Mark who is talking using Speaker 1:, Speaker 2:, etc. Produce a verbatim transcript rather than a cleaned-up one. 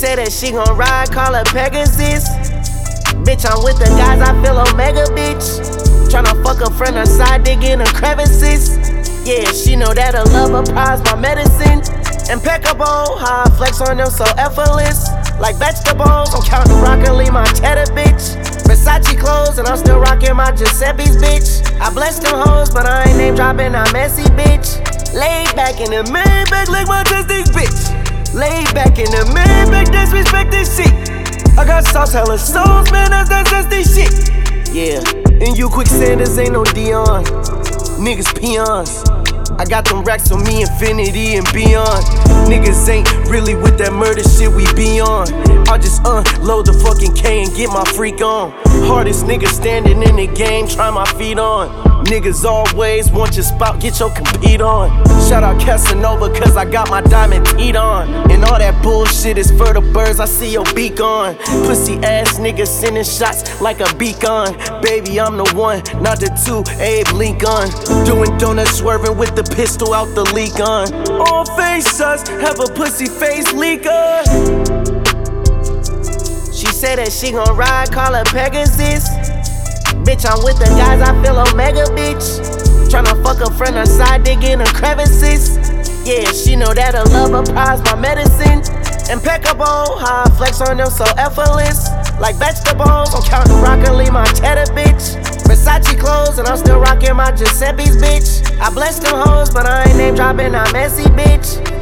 Speaker 1: said that she gon' ride, call her Pegasus. Bitch, I'm with the guys, I feel Omega, bitch. Tryna fuck a friend her side, dig in her crevices. Yeah, she know that her love her prize my medicine. Impeccable, how I flex on them so effortless. Like vegetables, I'm counting broccoli, my cheddar, bitch. Versace clothes, and I'm still rocking my Giuseppe's, bitch. I bless them hoes, but I ain't name dropping, I'm messy, bitch. Laid back in the Maybach like my testing, bitch. Laid back in the Maybach, disrespect this shit. I got sauce, hella souls, man, that's that zesty shit. Yeah, and you quicksanders ain't no Dion. Niggas peons. I got them racks on me, infinity and beyond. Niggas ain't really with that murder shit we be on. I'll just unload the fucking K and get my freak on. Hardest nigga standing in the game, try my feet on. Niggas always want your spot, get your compete on. Shout out Casanova, cause I got my diamond teeth on. And all that bullshit is for the birds, I see your beak on. Pussy ass niggas sending shots like a beacon. Baby, I'm the one, not the two, Abe Lincoln. Doing donuts, swerving with the pistol out the leak on. All face us, have a pussy face leaker. She said that she gon' ride, call her Pegasus. Bitch, I'm with the guys, I feel Omega, bitch. Tryna fuck a friend her side, dig in her crevices. Yeah, she know that her love her prize my medicine. Impeccable, how I flex on them so effortless. Like vegetables, I'm counting broccoli, my cheddar, bitch. Versace clothes, and I'm still rocking my Giuseppe's, bitch. I bless them hoes, but I ain't name dropping, I'm messy, bitch.